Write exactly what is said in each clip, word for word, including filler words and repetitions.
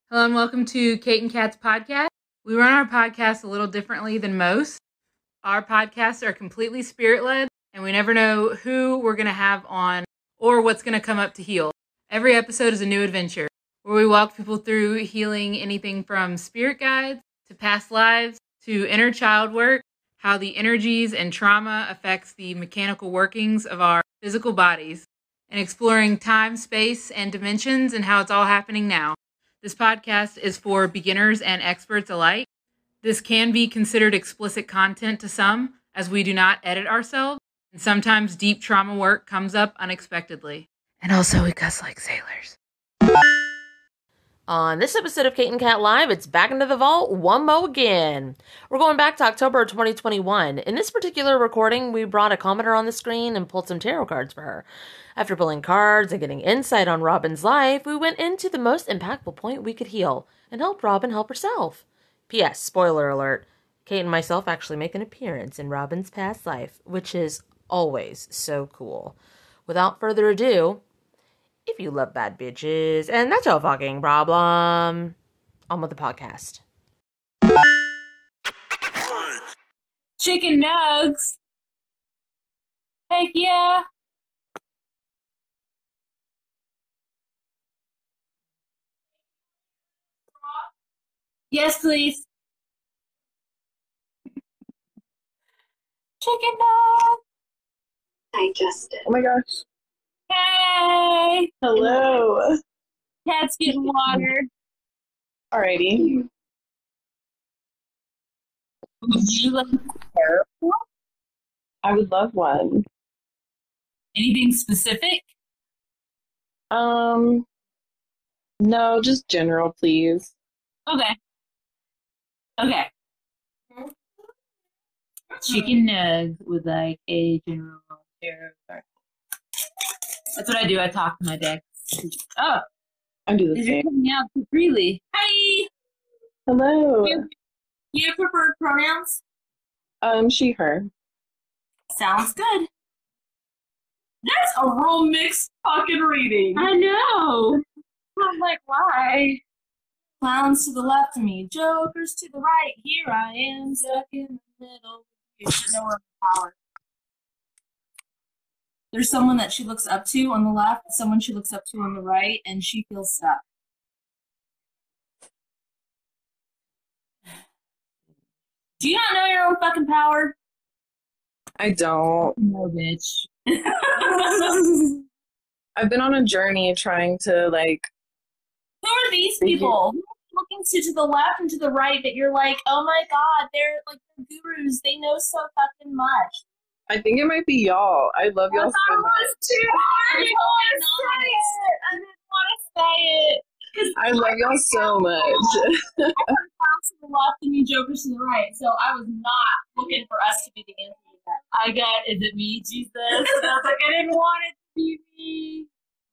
Hello and welcome to Kate and Kat's podcast. We run our podcast a little differently than most. Our podcasts are completely spirit-led, and we never know who we're going to have on or what's going to come up to heal. Every episode is a new adventure, where we walk people through healing anything from spirit guides to past lives to inner child work, how the energies and trauma affects the mechanical workings of our physical bodies, and exploring time, space, and dimensions and how it's all happening now. This podcast is for beginners and experts alike. This can be considered explicit content to some, as we do not edit ourselves, and sometimes deep trauma work comes up unexpectedly. And also, we cuss like sailors. On this episode of Kate and Kat Live, it's back into the vault one mo again. We're going back to October of twenty twenty-one. In this particular recording, we brought a commenter on the screen and pulled some tarot cards for her. After pulling cards and getting insight on Robin's life, we went into the most impactful point we could heal and helped Robin help herself. P S. Spoiler alert. Kate and myself actually make an appearance in Robin's past life, which is always so cool. Without further ado, if you love bad bitches, and that's your fucking problem, on with the podcast. Chicken nugs. Heck yeah. Yes, please. Chicken nugs. Digested. Oh my gosh. Hey. Hello. Cat's getting water. Alrighty. Would you like tarot? I would love one. Anything specific? Um, no, just general, please. Okay. Okay. Chicken nugs with like a general tarot card. That's what I do. I talk to my deck. Oh, I do the you're same. coming out too freely. Hi. Hello. You, you prefer pronouns? Um, she, her. Sounds good. That's a real mixed fucking reading. I know. I'm like, why? Clowns to the left of me, jokers to the right. Here I am, stuck in the middle. You should know her power. There's someone that she looks up to on the left, someone she looks up to on the right, and she feels stuck. Do you not know your own fucking power? I don't. No, bitch. I've been on a journey trying to, like... Who are these people? Who are you looking to to the left and to the right that you're like, oh my god, they're like the gurus. They know so fucking much. I think it might be y'all. I love y'all so much. Too hard. I didn't want to say it. I didn't want to say it. I love y'all so much. I heard clowns to the left and you jokers to the right, so I was not looking for us to be the answer to that. I got, is it me, Jesus? And I was like, I didn't want it to be me.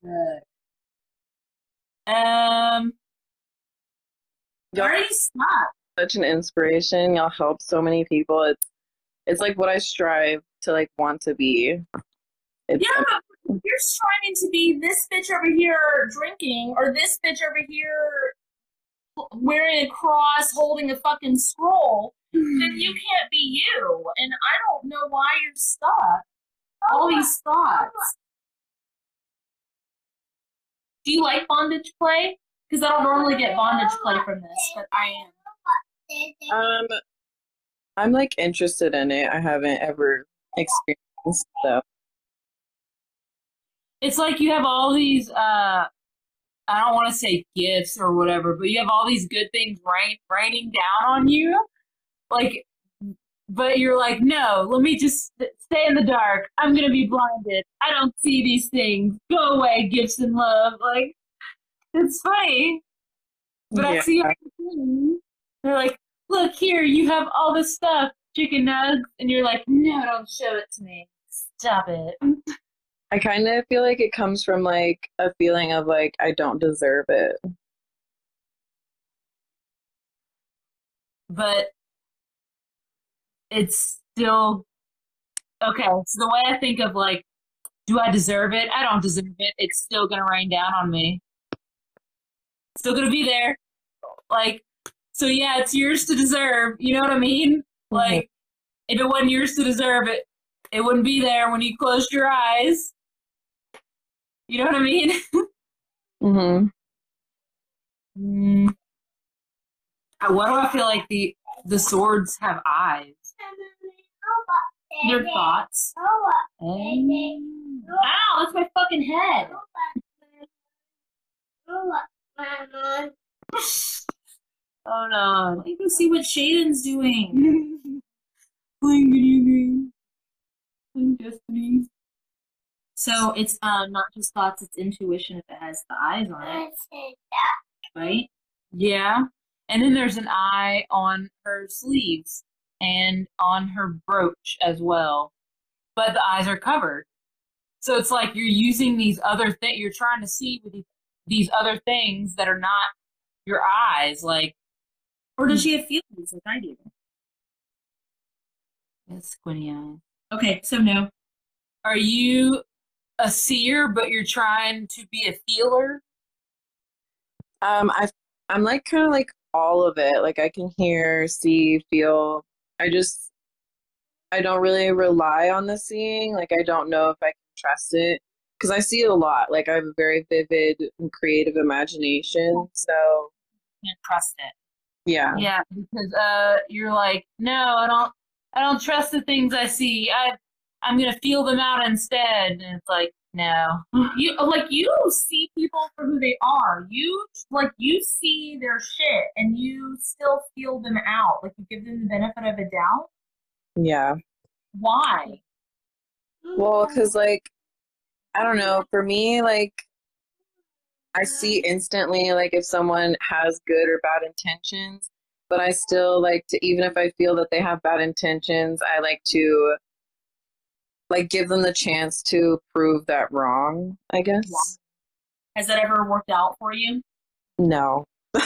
Um, Y'all where do you stop? such an inspiration. Y'all help so many people. It's it's like what I strive to like want to be. It's, Yeah, but you're striving to be this bitch over here drinking, or this bitch over here wearing a cross, holding a fucking scroll, then you can't be you. And I don't know why you're stuck. All these thoughts. Do you like bondage play? Because I don't normally get bondage play from this, but I am. Um, I'm like interested in it. I haven't ever experienced though. It's like you have all these, uh, I don't want to say gifts or whatever, but you have all these good things rain, raining down on you. Like, but you're like, no, let me just stay in the dark. I'm going to be blinded. I don't see these things. Go away, gifts and love. Like, it's funny. But I Yeah. see everything. They're like, look here, you have all this stuff, chicken nugs. And you're like, no, don't show it to me. Stop it. I kind of feel like it comes from like a feeling of like I don't deserve it. But it's still okay. So the way I think of like, do I deserve it? I don't deserve it. It's still gonna rain down on me. Still gonna be there. Like, so yeah, it's yours to deserve. You know what I mean? Like, mm-hmm. if it wasn't yours to deserve, it it wouldn't be there when you closed your eyes. You know what I mean? Mm-hmm. Mm. Why do I feel like the the swords have eyes? Their thoughts. Um, ow, that's my fucking head. Oh no. Let me go see what Shaden's doing. Playing video games. Playing Destiny. So it's uh, not just thoughts, it's intuition if it has the eyes on it. Right? Yeah. And then there's an eye on her sleeves and on her brooch as well. But the eyes are covered. So it's like you're using these other things, you're trying to see with these, these other things that are not your eyes. Like, or does she have feelings like I do? It's squinty eyes. Okay, so no. Are you a seer, but you're trying to be a feeler? Um, I I'm like kind of like all of it. Like I can hear, see, feel. I just I don't really rely on the seeing. Like I don't know if I can trust it because I see it a lot. Like I have a very vivid and creative imagination, so can't trust it. Yeah. Yeah, because uh, you're like, no, I don't, I don't trust the things I see. I, I'm gonna feel them out instead. And it's like, no, you like you see people for who they are. You like you see their shit, and you still feel them out. Like you give them the benefit of a doubt. Yeah. Why? Well, because like, I don't know. For me, like, I see instantly like if someone has good or bad intentions. But I still like to, even if I feel that they have bad intentions, I like to like give them the chance to prove that wrong, I guess. Has that ever worked out for you? No.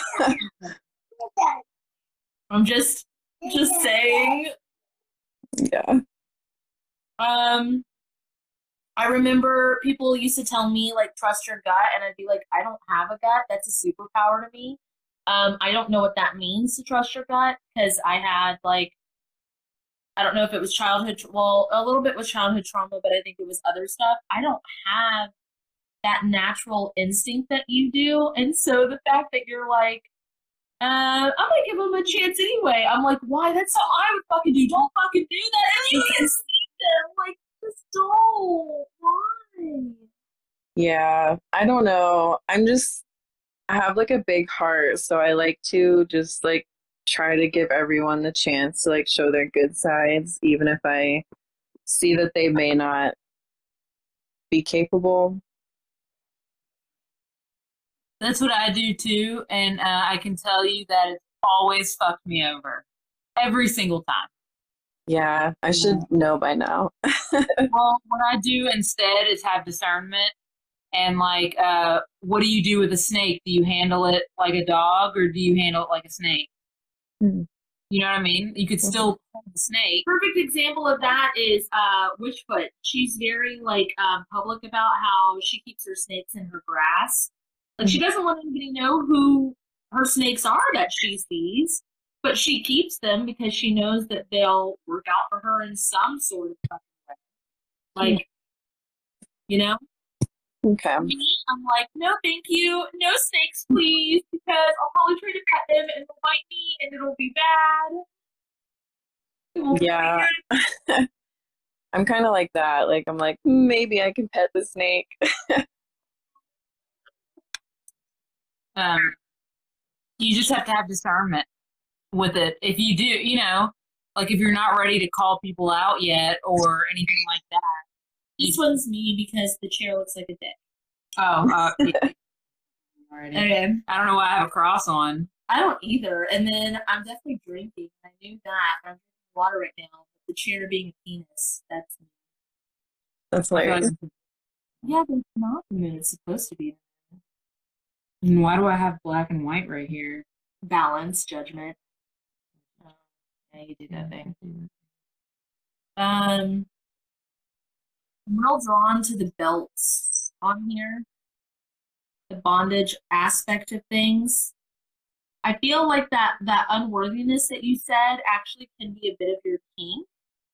I'm just just saying. Yeah. Um I remember people used to tell me like trust your gut, and I'd be like, I don't have a gut. That's a superpower to me. Um, I don't know what that means to trust your gut because I had like, I don't know if it was childhood, well, a little bit was childhood trauma, but I think it was other stuff. I don't have that natural instinct that you do. And so the fact that you're like, uh, I'm gonna give them a chance anyway. I'm like, why? That's how I would fucking do. Don't fucking do that. And you can see them. Like, just don't. Why? Yeah. I don't know. I'm just, I have like a big heart, so I like to just like try to give everyone the chance to like show their good sides, even if I see that they may not be capable. That's what I do too, and uh, I can tell you that it's always fucked me over. Every single time. Yeah, I should know by now. Well, what I do instead is have discernment. And like, uh, what do you do with a snake? Do you handle it like a dog, or do you handle it like a snake? Hmm. You know what I mean? You could still hold the snake. Perfect example of that is uh, Witchfoot. She's very like um, public about how she keeps her snakes in her grass. Like she doesn't want anybody to know who her snakes are that she sees, but she keeps them because she knows that they'll work out for her in some sort of fucking way. Like, you know. Okay. Me, I'm like, no, thank you. No snakes, please, because I'll probably try to pet them and they'll bite me and it'll be bad. It won't Yeah. be good. I'm kind of like that. Like, I'm like, maybe I can pet the snake. um, you just have to have discernment with it. If you do, you know, like if you're not ready to call people out yet or anything like that. This one's me because the chair looks like a dick. Oh, uh, yeah. Alrighty. Okay. I don't know why I have a cross on. I don't either. And then I'm definitely drinking. I knew that. I'm drinking water right now. But the chair being a penis, that's me. That's hilarious. Yeah, but it's not the moon. It's supposed to be. And why do I have black and white right here? Balance, judgment. Oh, yeah, you do that thing. Um. I'm real drawn to the belts on here, the bondage aspect of things. I feel like that that unworthiness that you said actually can be a bit of your kink.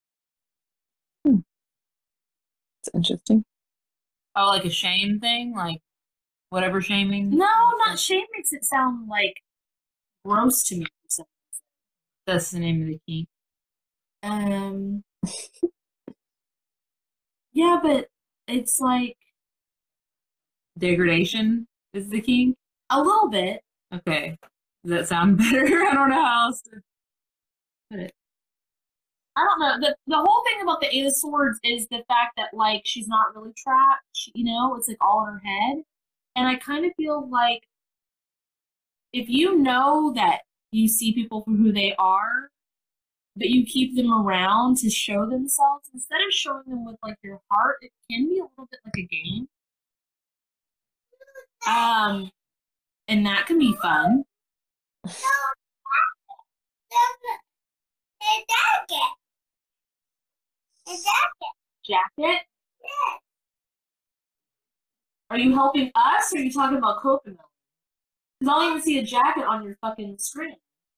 It's interesting. Oh, like a shame thing? Like whatever shaming? No, not shame makes it sound like gross to me. Or something. That's the name of the kink. Um. Yeah, but it's like Degradation is the kink? a little bit. Okay. Does that sound better? I don't know how else to put it. I don't know. The the whole thing about the Eight of Swords is the fact that like she's not really trapped. She, you know, it's like all in her head. And I kind of feel like if you know that you see people for who they are, but you keep them around to show themselves, instead of showing them with like your heart, it can be a little bit like a game. Um, and that can be fun. Jacket? Are you helping us or are you talking about coconut? Because I don't even see a jacket on your fucking screen.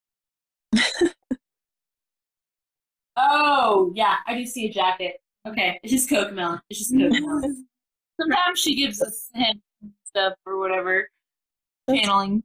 Oh, yeah, I do see a jacket. Okay, it's just Cocomelon. It's just Cocomelon. Sometimes she gives us hints and stuff or whatever. Channeling.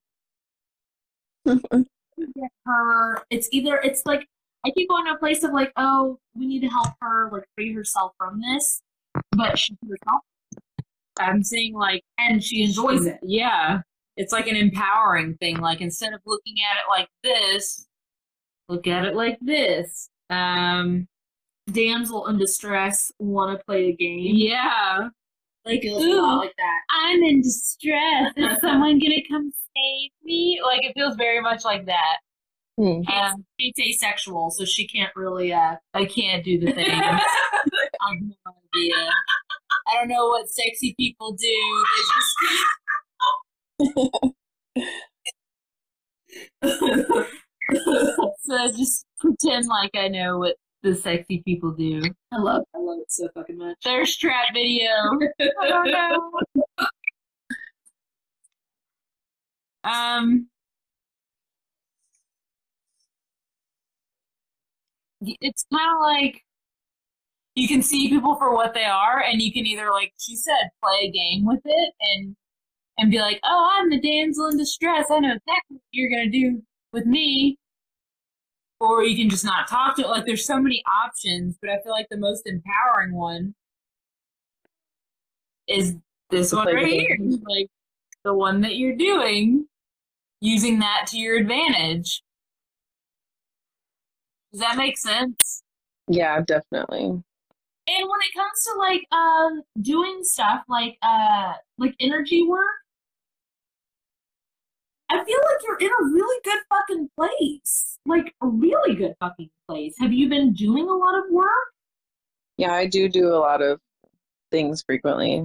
Get her. It's either, it's like, I keep going to a place of like, oh, we need to help her, like, free herself from this. But she herself. I'm saying like, And she enjoys it. yeah, it's like an empowering thing. Like instead of looking at it like this, look at it like this. Um, Damsel in distress, want to play a game. yeah. Like, it was a Ooh. lot like that. I'm in distress. Is someone gonna come save me? Like it feels very much like that. Hmm. Um, It's asexual, so she can't really, uh, I can't do the thing. I have no idea. I don't know what sexy people do. They just so I just pretend like I know what the sexy people do. I love, I love it so fucking much. Thirst trap video. I don't know. Um, it's kind of like you can see people for what they are, and you can either, like she said, play a game with it and and be like, "Oh, I'm the damsel in distress. I know exactly what you're gonna do with me." Or you can just not talk to it. Like, there's so many options, but I feel like the most empowering one is this To one play the right here. game. Like, the one that you're doing, using that to your advantage. Does that make sense? Yeah, definitely. And when it comes to like um doing stuff like uh like energy work, I feel like you're in a really good fucking place. Like a really good fucking place. Have you been doing a lot of work? Yeah, I do do a lot of things frequently.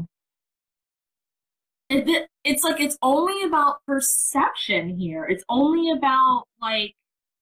It, it- it's like it's only about perception here. It's only about like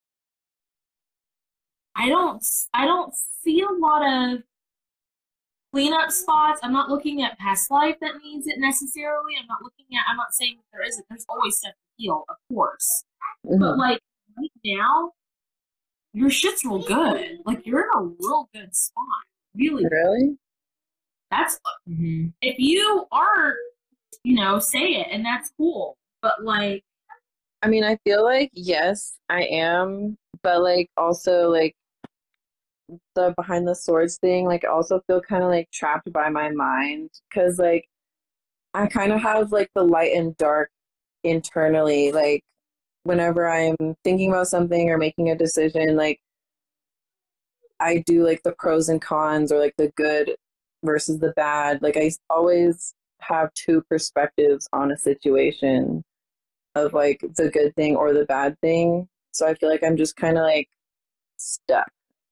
I don't I don't see a lot of cleanup spots. I'm not looking at past life that needs it necessarily. I'm not looking at I'm not saying that there isn't. There's always stuff to heal, of course. But Mhm. like right now, your shit's real good. Like you're in a real good spot. Really. Really? That's Mm-hmm. if you aren't, you know, say it and that's cool. But like I mean, I feel like, yes, I am, but like also like the behind the swords thing, like I also feel kind of like trapped by my mind because like I kind of have like the light and dark internally. Like whenever I'm thinking about something or making a decision, like I do like the pros and cons or like the good versus the bad. Like I always have two perspectives on a situation of like the good thing or the bad thing. So I feel like I'm just kind of like stuck.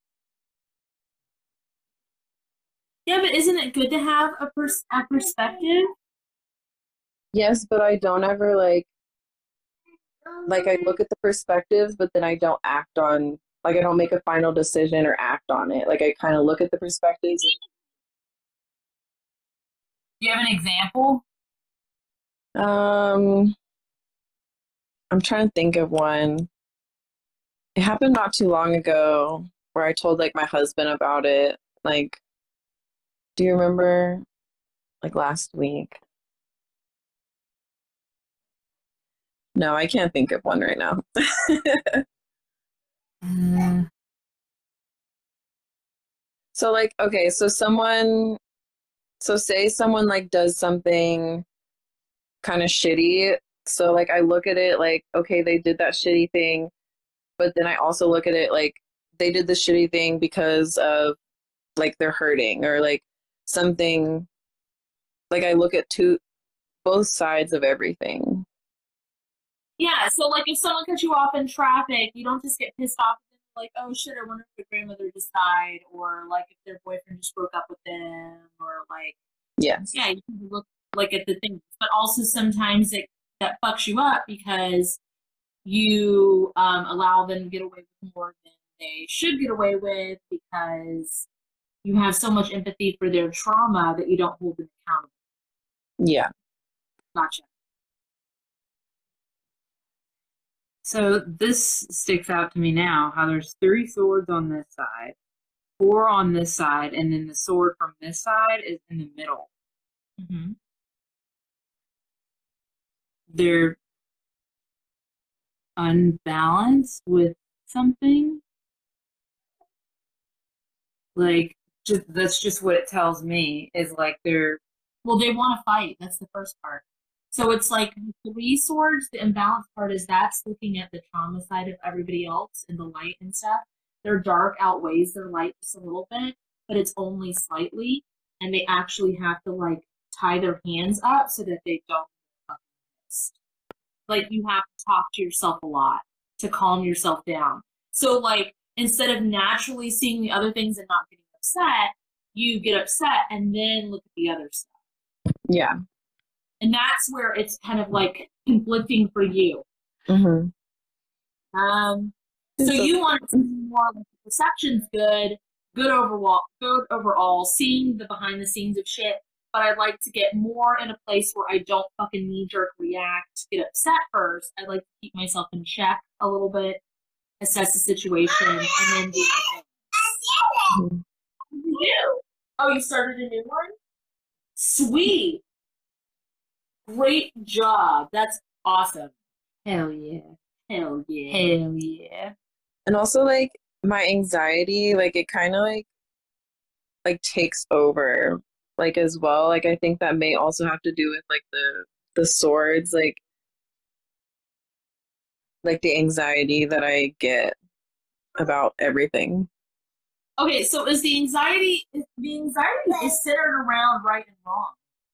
yeah, but isn't it good to have a pers- a perspective? Yes, but I don't ever like like I look at the perspectives, but then I don't act on like I don't make a final decision or act on it. Like I kind of look at the perspectives. Do you have an example? Um, I'm trying to think of one. It happened not too long ago where I told like my husband about it. Like, do you remember like last week? No, I can't think of one right now. Mm, So like, okay, so someone, so say someone like does something kind of shitty. So like I look at it like, okay, they did that shitty thing, but then I also look at it like they did the shitty thing because of like they're hurting or like something, like I look at two both sides of everything. Yeah, so like if someone cuts you off in traffic, you don't just get pissed off and like, oh shit, I wonder if their grandmother just died, or like if their boyfriend just broke up with them, or like, Yes. yeah, you can look like at the things, but also sometimes it that fucks you up because you um, allow them to get away with more than they should get away with because you have so much empathy for their trauma that you don't hold them accountable. Yeah. Gotcha. So this sticks out to me now, how there's three swords on this side, four on this side, and then the sword from this side is in the middle. Mm-hmm. They're unbalanced with something. Like, just that's just what it tells me, is like they're Well, they want to fight. That's the first part. So it's like three swords. The imbalanced part is that's looking at the trauma side of everybody else and the light and stuff. Their dark outweighs their light just a little bit, but it's only slightly. And they actually have to like tie their hands up so that they don't get fucking pissed. Like you have to talk to yourself a lot to calm yourself down. So like instead of naturally seeing the other things and not getting upset, you get upset and then look at the other stuff. Yeah. And that's where it's kind of like conflicting for you. Mm-hmm. Um, so you want it to be more like the perception's good, good overall, good overall, seeing the behind the scenes of shit. But I'd like to get more in a place where I don't fucking knee jerk react, get upset first. I'd like to keep myself in check a little bit, assess the situation, and then do my thing. Mm-hmm. What did you do? Oh, you started a new one? Sweet. Great job. That's awesome. hell yeah, Hell yeah. hell yeah. And also like my anxiety, like it kind of like like takes over like as well. Like I think that may also have to do with like the the swords, like like the anxiety that I get about everything. Okay, so is the anxiety the anxiety is centered around right and wrong?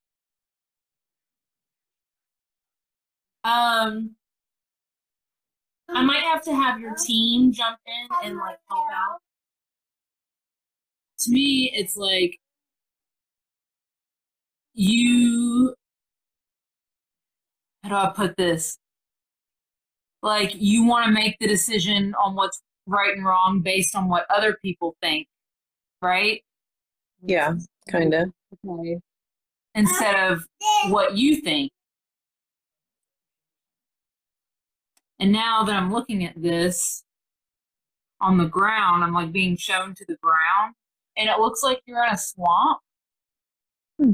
Um, I might have to have your team jump in and like help out. To me, it's like you. How do I put this? Like you want to make the decision on what's right and wrong based on what other people think, right? Yeah, kind of. Okay. Instead of what you think. And now that I'm looking at this on the ground, I'm like being shown to the ground, and it looks like you're in a swamp. Hmm.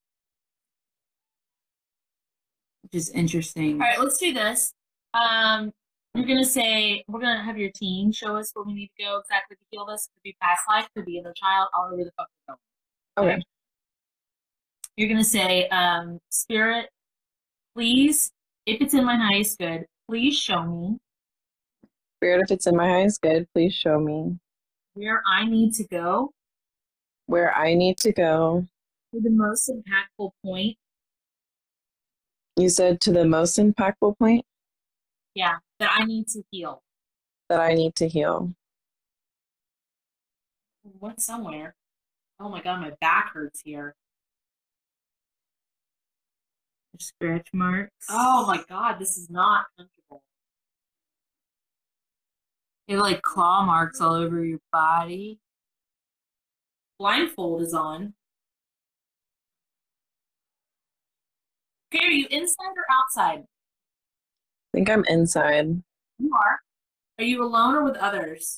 Which is interesting. All right, let's do this. Um, you're gonna say we're gonna have your team show us where we need to go exactly to heal this. Could be past life, could be inner child, however the fuck we're going. Okay. You're gonna say, um, Spirit, please, if it's in my highest good, please show me Spirit, if it's in my highest good, please show me where I need to go where I need to go. to the most impactful point. You said to the most impactful point Yeah, that I need to heal. that I need to heal. Went somewhere. Oh my god, my back hurts here. Scratch marks. Oh my god, this is not comfortable. You have like claw marks all over your body. Blindfold is on. Okay, are you inside or outside? think I'm inside. You are. Are you alone or with others?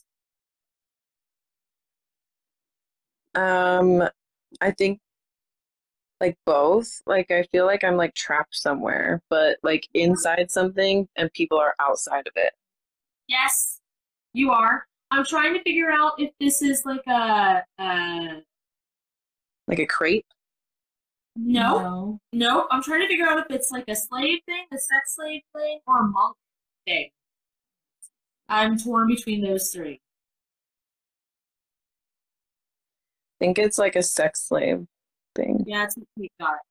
Um, I think like both. Like I feel like I'm like trapped somewhere, but like inside something and people are outside of it. Yes, you are. I'm trying to figure out if this is like a, a Like a crate. no, No. no. I'm trying to figure out if it's like a slave thing, a sex slave thing, or a monk thing. I'm torn between those three. I think it's like a sex slave thing. Yeah, it's we got it.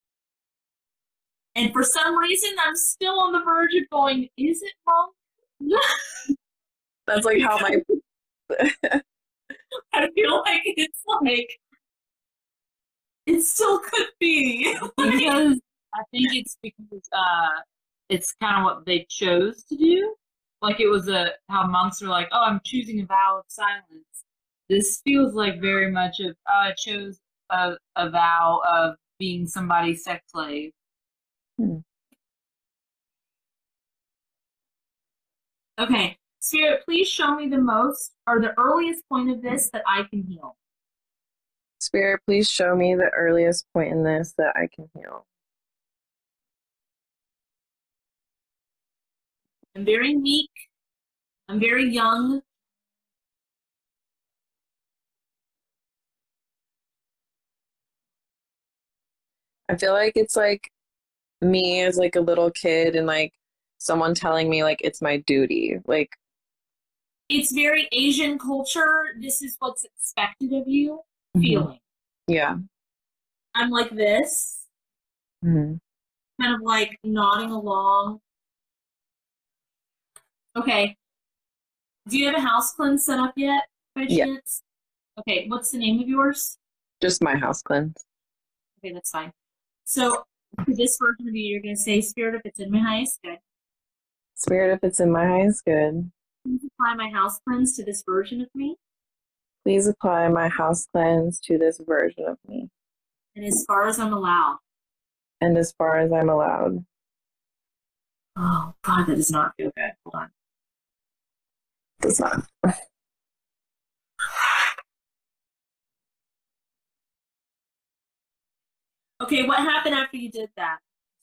And for some reason, I'm still on the verge of going, is it monk? That's like how my I feel like it's like it still could be. Because I think it's because uh, it's kind of what they chose to do. Like it was a how monks are like, oh, I'm choosing a vow of silence. This feels like very much of, oh, I chose a, a vow of being somebody's sex slave. Hmm. Okay, Spirit, please show me the most or the earliest point of this that I can heal. Spirit, please show me the earliest point in this that I can heal. I'm very meek. I'm very young. I feel like it's like me as like a little kid and like someone telling me like it's my duty. Like It's very Asian culture. This is what's expected of you. Mhm. Feeling. Yeah. I'm like this, hmm kind of like nodding along. Okay. Do you have a house cleanse set up yet, by Yeah. chance? Okay, what's the name of yours? Just my house cleanse. Okay, that's fine. So, for this version of you, you're going to say, Spirit, if it's in my highest good, Spirit, if it's in my highest good, please apply my house cleanse to this version of me. please apply my house cleanse to this version of me. And as far as I'm allowed. And as far as I'm allowed. Oh, God, that does not feel good. Hold on. Does not. Okay, what happened after you did that?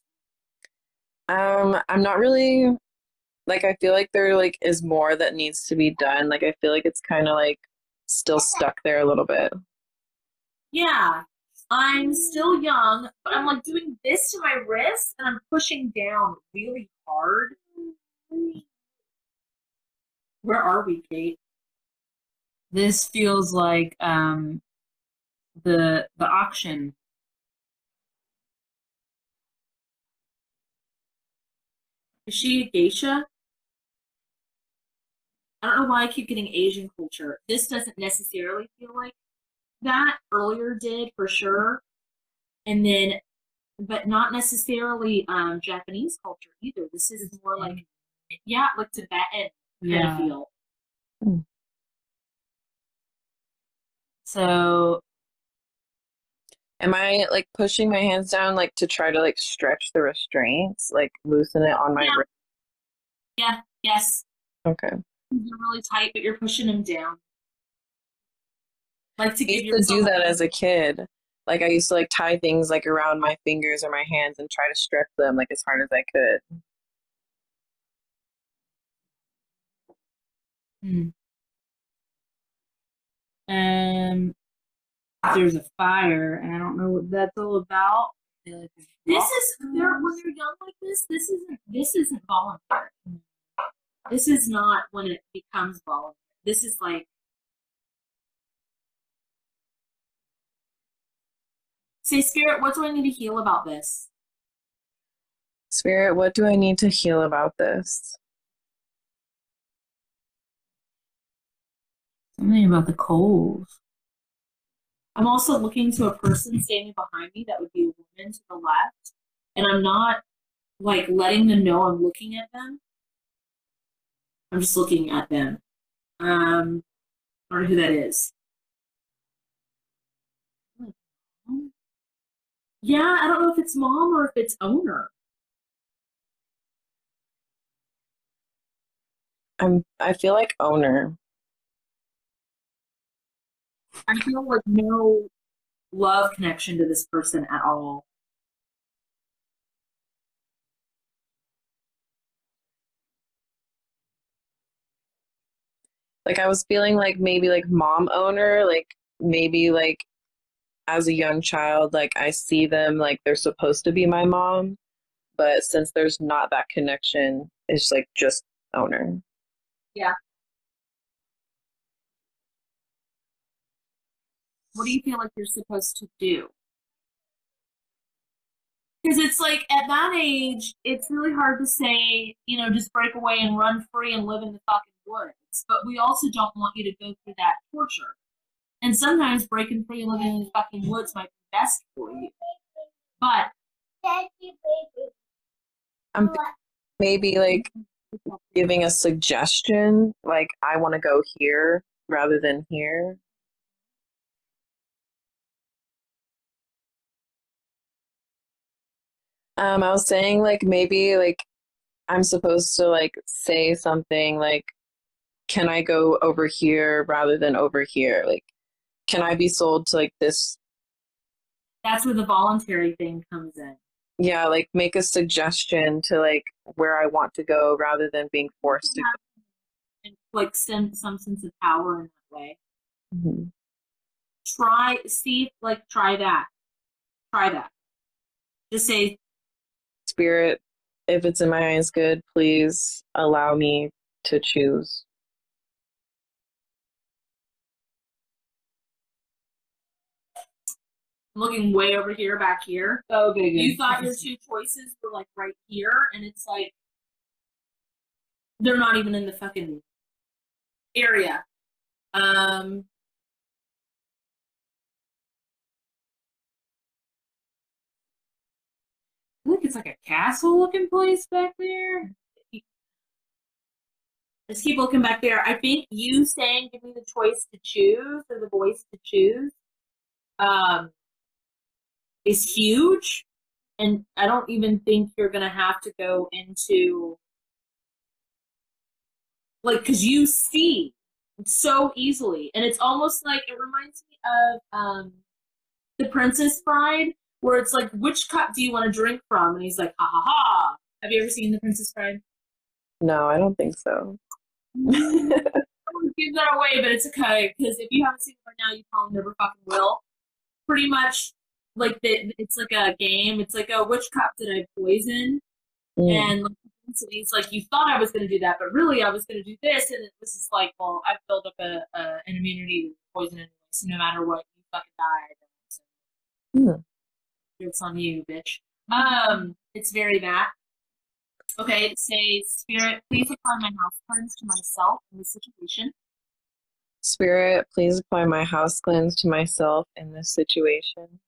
Um, I'm not really like I feel like there like is more that needs to be done. Like I feel like it's kind of like still stuck there a little bit. Yeah, I'm still young, but I'm like doing this to my wrist and I'm pushing down really hard. Where are we, Kate? This feels like um, the the auction. Is she a geisha? I don't know why I keep getting Asian culture. This doesn't necessarily feel like that. Earlier did for sure. And then, but not necessarily um, Japanese culture either. This is more like, yeah, like Tibetan kind Yeah. of feel. So Am I like pushing my hands down like to try to like stretch the restraints, like loosen it on my Yeah. wrist? Yeah, yes. Okay. They're really tight, but you're pushing them down. Like to I give used to do yourself that as a kid. Like I used to like tie things like around my fingers or my hands and try to stretch them like as hard as I could. Hmm. Um, there's a fire, and I don't know what that's all about. This is they're, when they're young like this. This isn't this isn't voluntary. This is not when it becomes voluntary. This is like say, Spirit, what do I need to heal about this? Spirit, what do I need to heal about this? Something about the coals. I'm also looking to a person standing behind me that would be a woman to the left, and I'm not like letting them know I'm looking at them. I'm just looking at them. Um, I don't know who that is. Yeah, I don't know if it's mom or if it's owner. I'm I feel like owner. I feel like no love connection to this person at all. Like I was feeling like maybe like mom owner, like maybe like as a young child, like I see them like they're supposed to be my mom, but since there's not that connection, it's like just owner. Yeah. What do you feel like you're supposed to do? Because it's like at that age, it's really hard to say, you know, just break away and run free and live in the fucking woods. But we also don't want you to go through that torture. And sometimes breaking free and living in the fucking woods might be best for you. But I'm thinking maybe like giving a suggestion, like I want to go here rather than here. Um, I was saying like maybe like I'm supposed to like say something like, can I go over here rather than over here? Like, can I be sold to like this? that's where the voluntary thing comes in. Yeah, like make a suggestion to like where I want to go rather than being forced to And like some some sense of power in that way. go. Mhm. Try see like try that. Try that. Just say Spirit, if it's in my hands good, please allow me to choose. I'm looking way over here, back here. Okay, good. You thought your two choices were like right here, and it's like they're not even in the fucking area. Um, Look, it's like a castle looking place back there. just keep looking back there. I think you saying give me the choice to choose or the voice to choose um, is huge. And I don't even think you're going to have to go into, like, because you see so easily. And it's almost like, it reminds me of um, The Princess Bride, where it's like, which cup do you want to drink from? And he's like, ha ha ha. Have you ever seen The Princess Bride? No, I don't think so. I would give that away, but it's okay, because if you haven't seen it right now, you probably never fucking will. Pretty much, like, the, it's like a game. It's like, oh, which cup did I poison? Mm. And like, so he's like, you thought I was going to do that, but really I was going to do this. And this is like, well, I've built up a, a an immunity to poison anyway, so no matter what, you fucking die. So Mm. it's on you, bitch. Um, it's very that. Okay, it says, Spirit, please apply my house cleanse to myself in this situation. Spirit, please apply my house cleanse to myself in this situation.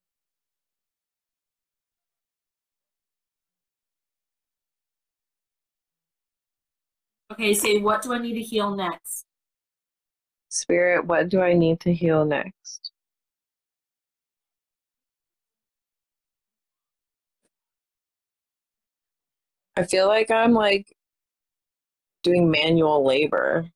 Okay, say, what do I need to heal next? Spirit, what do I need to heal next? I feel like I'm like doing manual labor.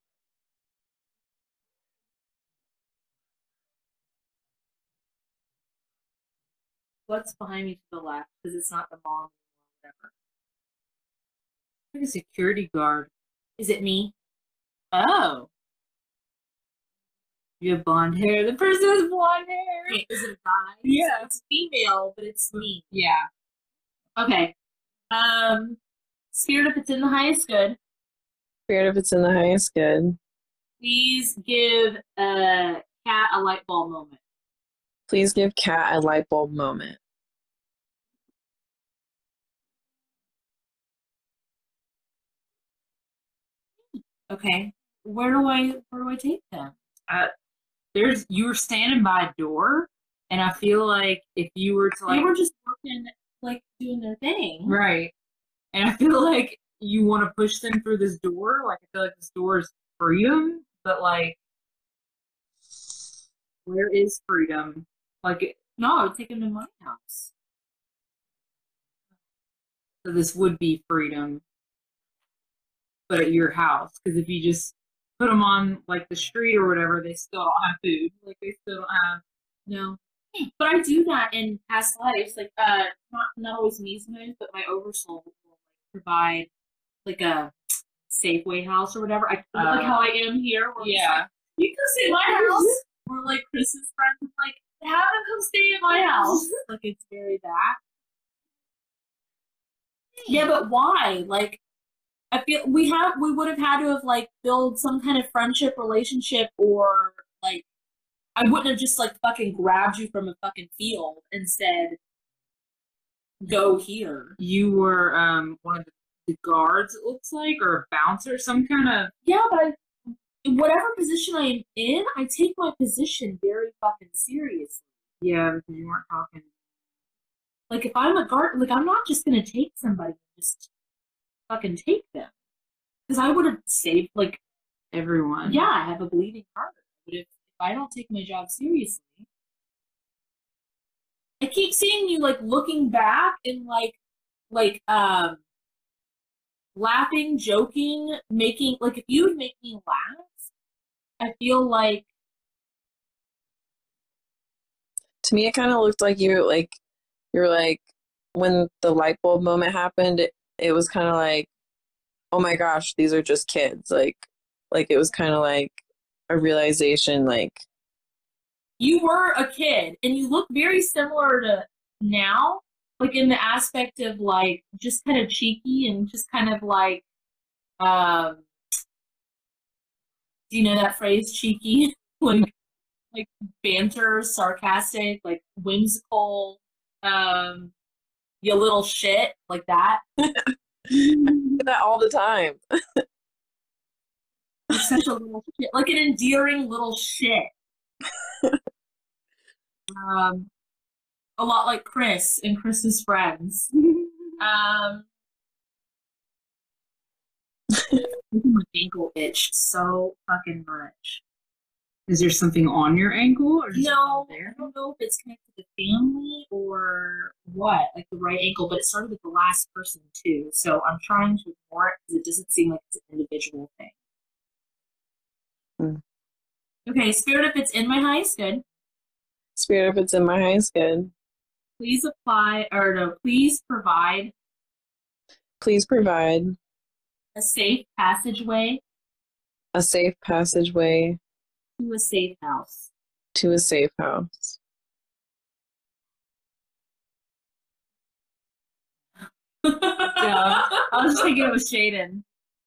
What's behind me to the left? Because it's not the mom or whatever. Like a security guard. Is it me? Oh. You have blonde hair. The person has blonde hair. Okay, is it a guy? Yeah. It's female, but it's me. Yeah. Okay. Um, Spirit, if it's in the highest good, Spirit, if it's in the highest good, please give a cat a light bulb moment. please give Kat a light bulb moment. Okay. Where do I where do I take them? Uh, there's you were standing by a door, and I feel like if you were to like They were just working, like doing their thing. right, and I feel like you want to push them through this door. Like I feel like this door is freedom, but like, where is freedom? Like, No, I would take them to my house. so this would be freedom. but at your house. Because if you just put them on like the street or whatever, they still don't have food. Like they still don't have. No. But I do that in past lives. Like, uh, not not always me sometimes, but my oversoul will like, provide like a Safeway house or whatever. I Uh, like how I am here. Where it's Yeah. like, you can stay in my house. Or like Chris's friends, like have them come stay in my house. Like it's very that. Yeah, but why? Like, I feel we have we would have had to have like build some kind of friendship relationship, or like I wouldn't have just like fucking grabbed you from a fucking field and said, "Go here." You were um one of the guards, it looks like, or a bouncer, some kind of. Yeah, but I, in whatever position I am in, I take my position very fucking seriously. Yeah, because you weren't talking. Like if I'm a guard, like I'm not just gonna take somebody and just fucking take them, because I would have saved like Everyone. yeah, I have a bleeding heart. But if, if I don't take my job seriously, I keep seeing you like looking back and like like um laughing, joking, making like if you would make me laugh, I feel like To me, it kind of looked like you like you're like when the light bulb moment happened. It, it was kind of like, oh my gosh, these are just kids. Like, like it was kind of like a realization. Like, you were a kid and you look very similar to now, like in the aspect of like just kind of cheeky and just kind of like um do you know that phrase cheeky? like like banter, sarcastic, like whimsical, um you little shit, like that. I do that all the time. You're such a little shit, like an endearing little shit. um a lot like Chris and Chris's friends. um My ankle itched so fucking much. Is there something on your ankle or just No, I there? don't know if it's connected to family or what, like the right ankle, but it started with the last person too. So I'm trying to ignore it because it doesn't seem like it's an individual thing. Hmm. Okay, Spirit, if it's in my highest good, Spirit, if it's in my highest good, please apply or no, please provide please provide a safe passageway a safe passageway to a safe house. to a safe house. Yeah, I was just thinking it was Shaden.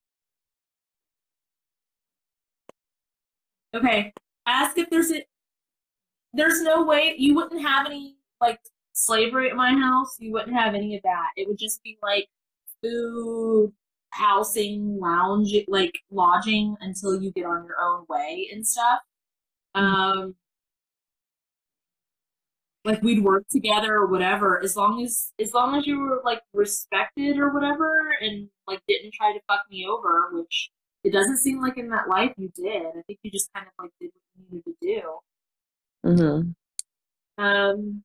Okay, ask if there's a. There's no way you wouldn't have any like slavery at my house. You wouldn't have any of that. It would just be like food, housing, lounge, like lodging until you get on your own way and stuff. Um, like we'd work together or whatever. As long as as long as you were like respected or whatever, and like didn't try to fuck me over, which it doesn't seem like in that life you did. I think you just kind of like did what you needed to do. Mm-hmm. Um,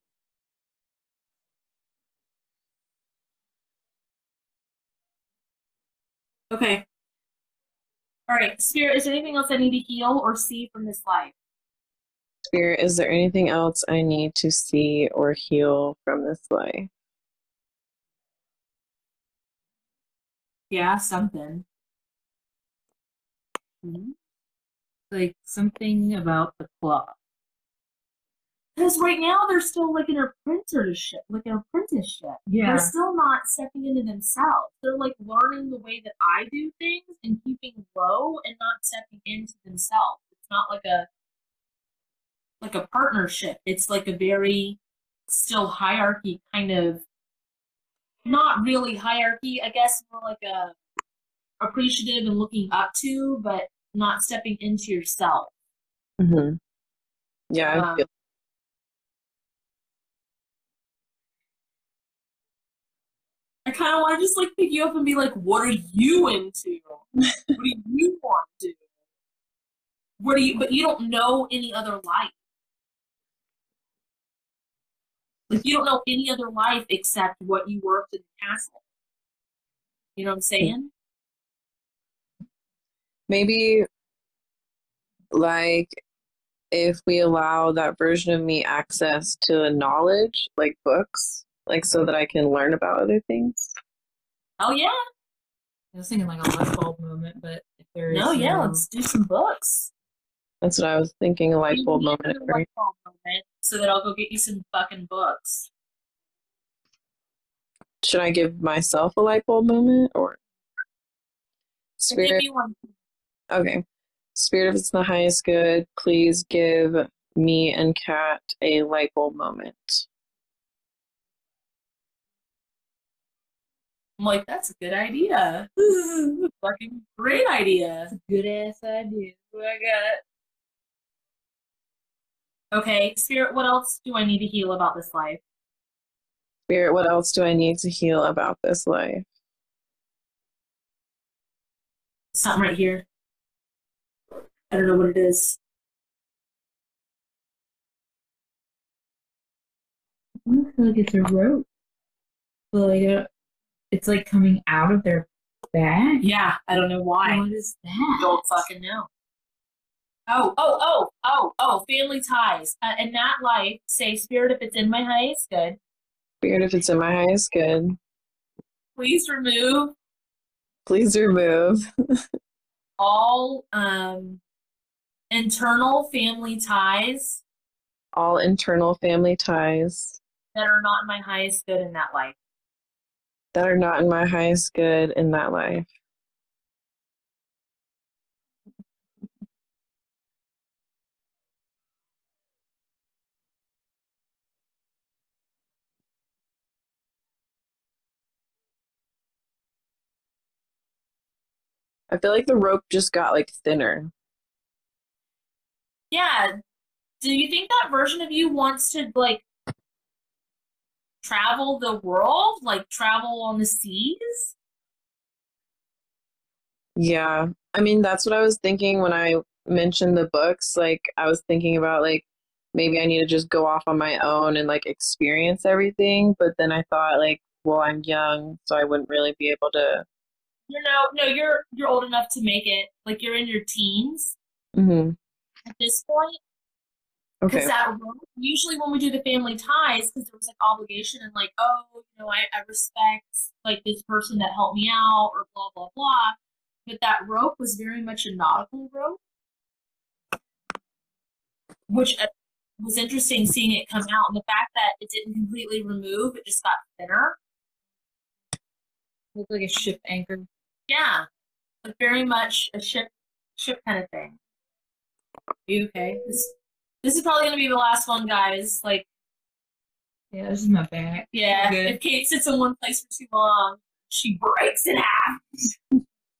okay. All right, Spirit, is there anything else I need to heal or see from this life? Spirit, is there anything else I need to see or heal from this life? Yeah, something. Mm-hmm. Like something about the cloth. Because right now they're still like an apprenticeship, like an apprenticeship. Yeah. They're still not stepping into themselves. They're like learning the way that I do things and keeping low and not stepping into themselves. It's not like a like a partnership. It's like a very still hierarchy kind of, not really hierarchy, I guess more like a appreciative and looking up to, but not stepping into yourself. Mm-hmm. Yeah, I Um, feel I kind of want to just like pick you up and be like, what are you into? What do you want to do? What do you, but you don't know any other life. Like you don't know any other life except what you worked in the castle. You know what I'm saying? maybe like if we allow that version of me access to knowledge, like books, like so that I can learn about other things. Oh yeah. I was thinking like a light bulb moment, but if there is No, yeah, no- let's do some books. That's what I was thinking, a light You bulb need moment. a light bulb moment so that I'll go get you some fucking books. Should I give myself a light bulb moment or Or spirit? give you one. Okay. Spirit, if it's the highest good, please give me and Kat a light bulb moment. I'm like, that's a good idea. Fucking great idea. good ass idea. I got it. Okay, Spirit, what else do I need to heal about this life? Spirit, what else do I need to heal about this life? Something right here. I don't know what it is. I feel like it's a rope. But like uh, it's like coming out of their back. Yeah, I don't know why. What is that? Don't fucking know. Oh, oh, oh, oh, oh, family ties. Uh, in that life, say, Spirit, if it's in my highest good, Spirit, if it's in my highest good, please remove please remove all um, internal family ties all internal family ties that are not in my highest good in that life. that are not in my highest good in that life. I feel like the rope just got like thinner. Yeah. Do you think that version of you wants to, like, travel the world? Like, travel on the seas? Yeah. I mean, that's what I was thinking when I mentioned the books. Like, I was thinking about, like, maybe I need to just go off on my own and, like, experience everything. But then I thought, like, well, I'm young, so I wouldn't really be able to. You know, no, you're you're old enough to make it. Like, you're in your teens Hmm. at this point. Because Okay. that usually when we do the family ties, because there was like obligation and like, oh, you know, I, I respect like this person that helped me out or blah blah blah. But that rope was very much a nautical rope, which uh, was interesting seeing it come out, and the fact that it didn't completely remove, it just got thinner. Look like a ship anchor. Yeah, like very much a ship ship kind of thing. Are you okay? This this is probably gonna be the last one, guys. Like, Yeah, this is my back. yeah, Good. if Kate sits in one place for too long, she breaks in half.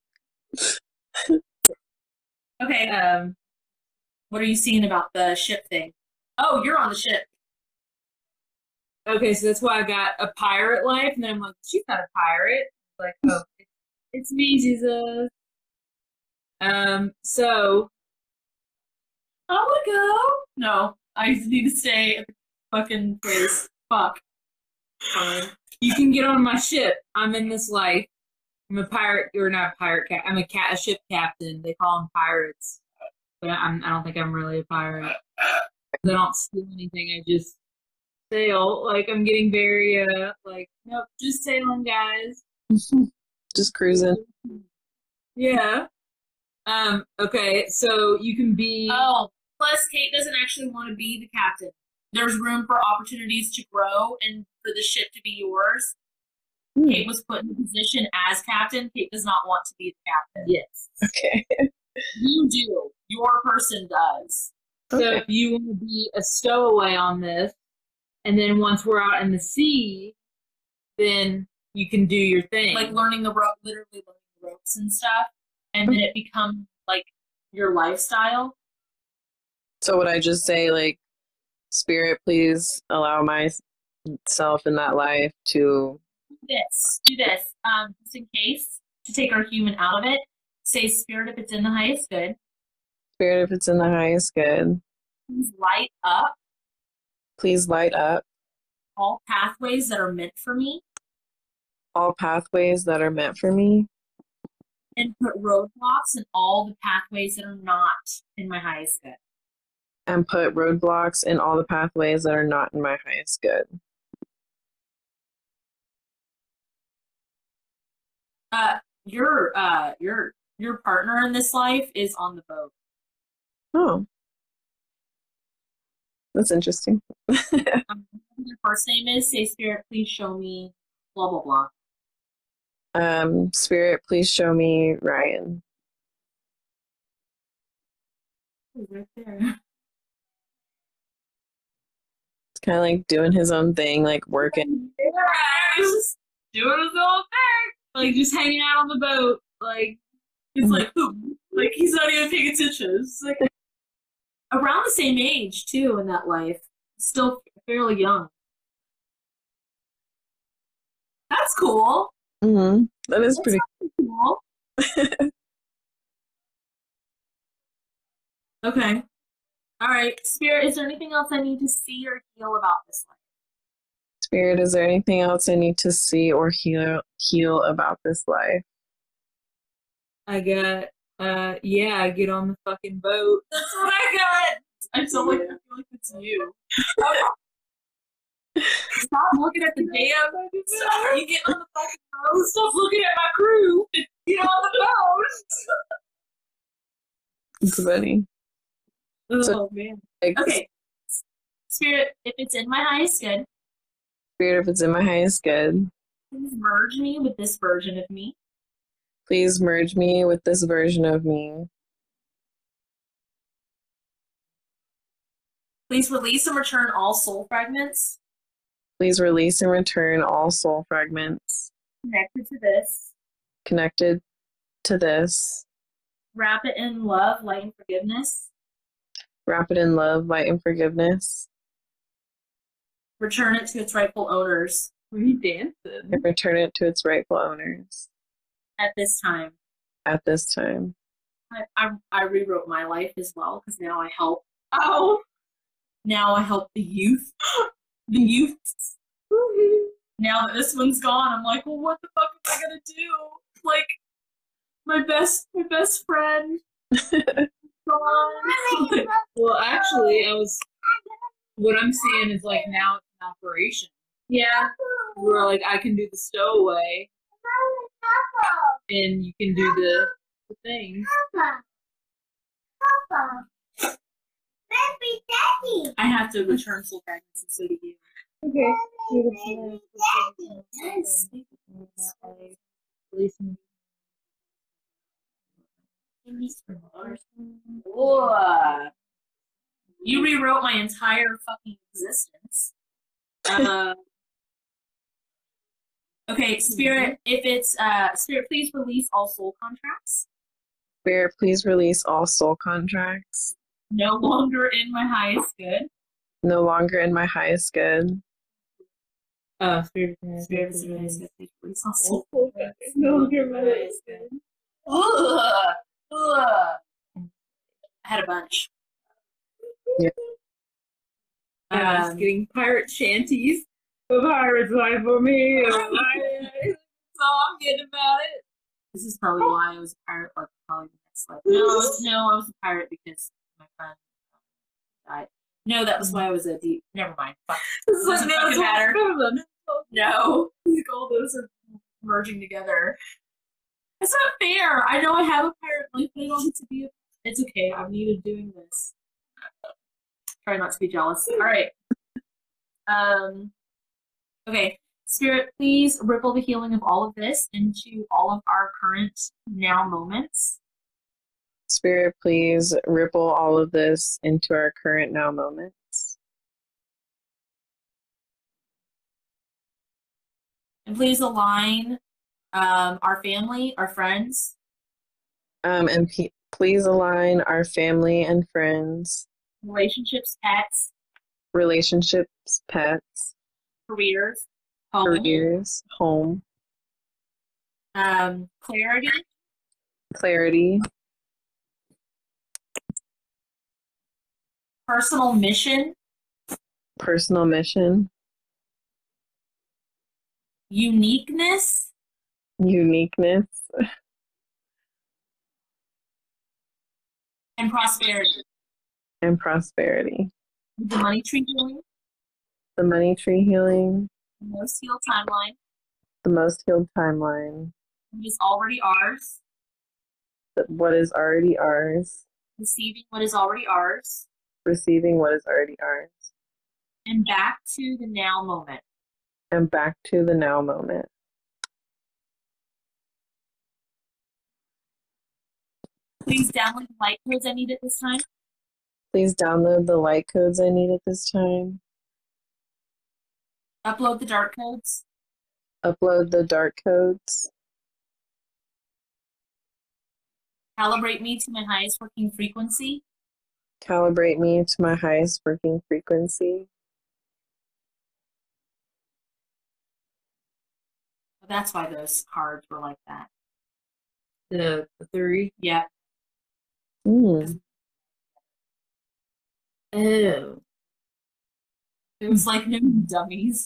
Okay, um, what are you seeing about the ship thing? Oh, you're on the ship. Okay, so that's why I got a pirate life, and then I'm like, she's not a pirate. Like, oh, it's, it's me, Jesus. Um, so I wanna go. No, I need to stay at the fucking place. Fuck. fine. You can get on my ship. I'm in this life. I'm a pirate, or not a pirate cap. I'm a cat, a ship captain. They call them pirates, but I'm, I don't think I'm really a pirate. I don't steal anything. I just sail. Like I'm getting very uh, like nope, just sailing, guys. Just cruising. Yeah. Um. Okay. So you can be. Oh, plus Kate doesn't actually want to be the captain. There's room for opportunities to grow and for the ship to be yours. Hmm. Kate was put in the position as captain. Kate does not want to be the captain. Yes. Okay. You do. Your person does. So Okay. if you want to be a stowaway on this, and then once we're out in the sea, then you can do your thing. Like learning the rope, literally learning the ropes and stuff, and then it becomes like your lifestyle. So would I just say, like, Spirit, please allow myself in that life to. This, do this, um, just in case to take our human out of it. Say, Spirit, if it's in the highest good, Spirit, if it's in the highest good, please light up please light up all pathways that are meant for me. all pathways that are meant for me. and put roadblocks in all the pathways that are not in my highest good. And put roadblocks in all the pathways that are not in my highest good. Uh, your uh, your your partner in this life is on the boat. Oh, that's interesting. Um, your first name is. Say, Spirit, please show me. Blah blah blah. Um, Spirit, please show me Ryan. Oh, right there. It's kind of like doing his own thing, like working. Yeah, he's just doing his own thing, like just hanging out on the boat. Like it's like, ooh, like he's not even paying attention. It's like around the same age too in that life, still fairly young. That's cool. Mm-hmm. That is That's pretty cool. Okay. All right, Spirit. Is there anything else I need to see or heal about this life? Spirit, is there anything else I need to see or heal heal about this life? I got, uh, yeah, get on the fucking boat. That's what I got. I feel like I feel like it's you. Stop looking at the damn. Stop, you get on the fucking boat. Stop looking at my crew. Get on the boat. It's funny. Oh So, man. like, Okay. Spirit, if it's in my highest good, Spirit, if it's in my highest good, please merge me with this version of me. please merge me with this version of me. Please release and return all soul fragments Please release and return all soul fragments connected to this. connected to this. Wrap it in love, light, and forgiveness. Wrap it in love, light, and forgiveness. Return it to its rightful owners. Were you dancing? And return it to its rightful owners At this time. at this time. I, I, I rewrote my life as well because now I help. Oh! Now I help the youth. The youth. Now that this one's gone, I'm like, well, what the fuck am I gonna do? Like, my best, my best friend. Gone. Like, Well, actually, I was. What I'm seeing is like now it's an operation. yeah. Where like I can do the stowaway, and you can do the the thing. I have to return soul fragments and so do you. Okay. Whoa. You rewrote my entire fucking existence. Uh, okay, Spirit, if it's uh Spirit, please release all soul contracts. Spirit, please release all soul contracts. No longer in my highest good. No longer in my highest good. Uh, spirit, Spirit, is in my highest good. Please release all soul No contracts. longer in my highest good. Ugh. Ugh. I had a bunch. Yeah. I was Um, getting pirate shanties. The pirates lie for me. That's all I'm getting about it. This is probably why I was a pirate, like probably the next life. No, I was, no, I was a pirate because my friend um, died. No, that was why I was a deep. Never mind. Fuck. This Doesn't is fucking matter. problem. No, like all those are merging together. It's not fair. I know I have a pirate life, but I don't get to be. A, it's okay. I'm needed doing this. Try not to be jealous. All right. Um. Okay. Spirit, please ripple the healing of all of this into all of our current now moments. Spirit, please ripple all of this into our current now moments. And please align um, our family, our friends, Um, and pe- please align our family and friends, relationships, pets, relationships, pets, careers, home, careers, home, um, clarity, clarity, personal mission, personal mission, uniqueness, uniqueness, and prosperity. and prosperity. The money tree healing, The money tree healing, the most healed timeline, the most healed timeline, what is already ours, the- what is already ours, receiving what is already ours, receiving what is already ours, and back to the now moment. and back to the now moment. Please download the light codes I need at this time. Please download the light codes I need at this time. Upload the dark codes. Upload the dark codes. Calibrate me to my highest working frequency. Calibrate me to my highest working frequency. That's why those cards were like that. The, the three. Yeah. Mm. Oh. It was like, no, dummies.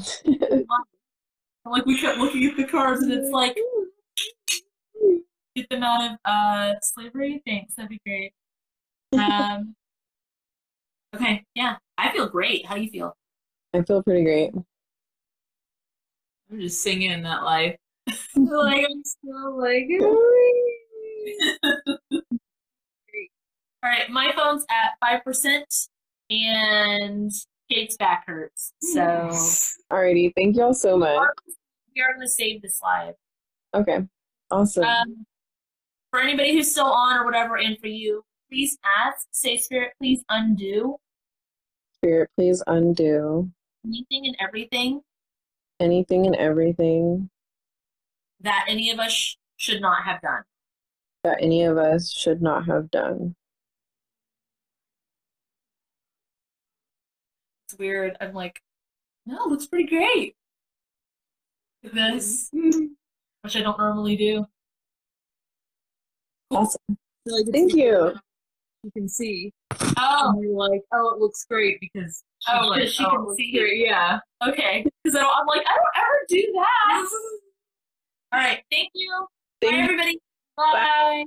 Like, we kept looking at the cards, and it's like, get them out of uh, slavery? Thanks, that'd be great. Um, okay, yeah. I feel great. How do you feel? I feel pretty great. I'm just singing that life. Like, I'm still like, all right, my phone's at five percent, and Kate's back hurts. So, Alrighty, thank y'all so much. we are going to save this live. Okay, awesome. Um, for anybody who's still on or whatever, and for you, please ask, say, Spirit, please undo Spirit, please undo anything and everything anything and everything that any of us sh- should not have done. that any of us should not have done. It's weird. I'm like, no, it looks pretty great. This, which I don't normally do. Awesome. Like Thank you. You can see. Oh, And you're like, oh, it looks great because she's Oh, like, because she oh, can it looks see. great. Yeah. okay. Because I'm like, I don't ever do that. All right. Thank you. Thank Bye, you. everybody. Bye.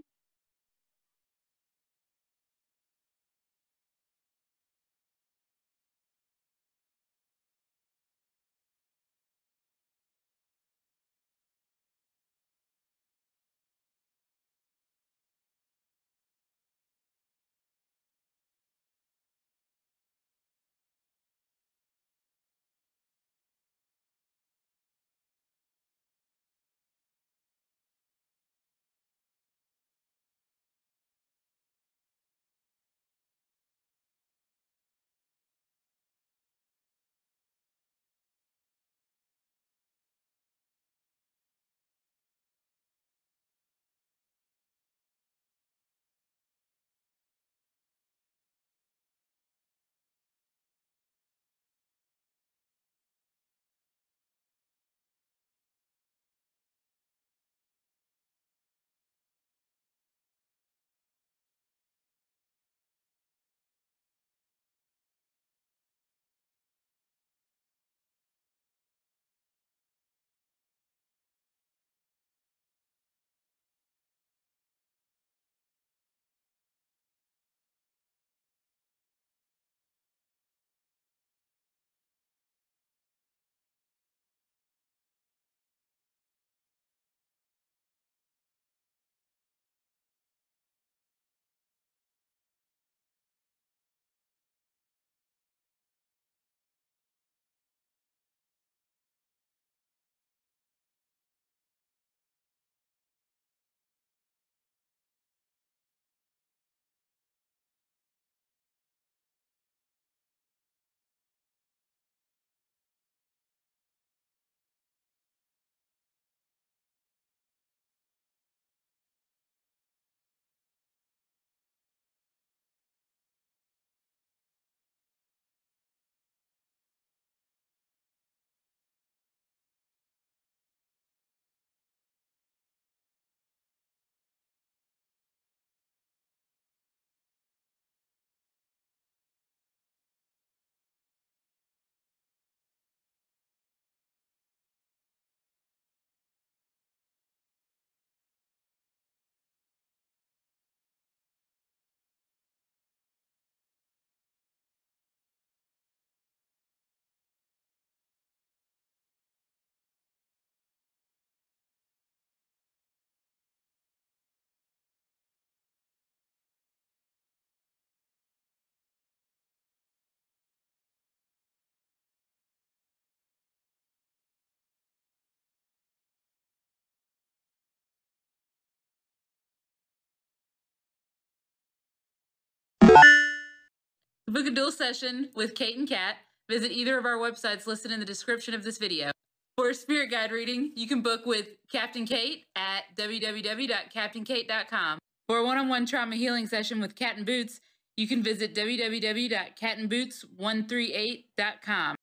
To book a dual session with Kate and Kat, visit either of our websites listed in the description of this video. For a spirit guide reading, you can book with Captain Kate at w w w dot captain kate dot com. For a one-on-one trauma healing session with Cat and Boots, you can visit w w w dot cat and boots one three eight dot com.